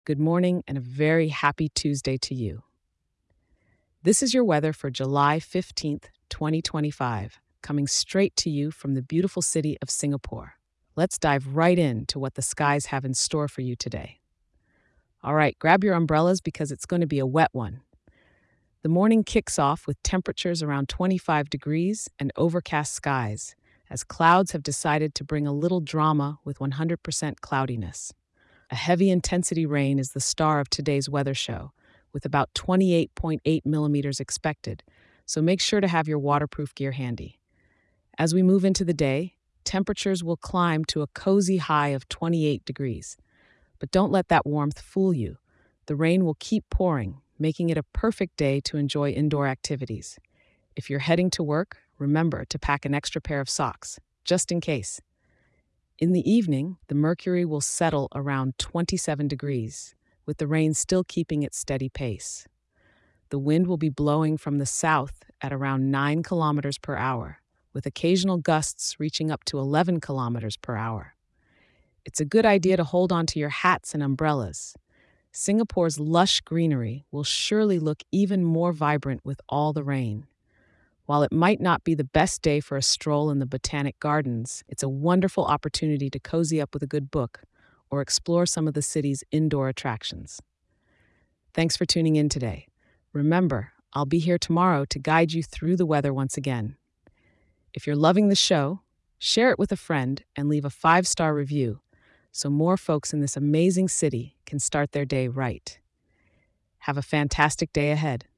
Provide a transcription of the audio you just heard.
Good morning and a very happy Tuesday to you. This is your weather for July 15th, 2025, coming straight to you from the beautiful city of Singapore. Let's dive right into what the skies have in store for you today. All right, grab your umbrellas because it's going to be a wet one. The morning kicks off with temperatures around 25 degrees and overcast skies, as clouds have decided to bring a little drama with 100% cloudiness. A heavy intensity rain is the star of today's weather show, with about 28.8 millimeters expected, so make sure to have your waterproof gear handy. As we move into the day, temperatures will climb to a cozy high of 28 degrees. But don't let that warmth fool you. The rain will keep pouring, making it a perfect day to enjoy indoor activities. If you're heading to work, remember to pack an extra pair of socks, just in case. In the evening, the mercury will settle around 27 degrees, with the rain still keeping its steady pace. The wind will be blowing from the south at around 9 kilometers per hour, with occasional gusts reaching up to 11 kilometers per hour. It's a good idea to hold on to your hats and umbrellas. Singapore's lush greenery will surely look even more vibrant with all the rain. While it might not be the best day for a stroll in the Botanic Gardens, it's a wonderful opportunity to cozy up with a good book or explore some of the city's indoor attractions. Thanks for tuning in today. Remember, I'll be here tomorrow to guide you through the weather once again. If you're loving the show, share it with a friend and leave a 5-star review so more folks in this amazing city can start their day right. Have a fantastic day ahead.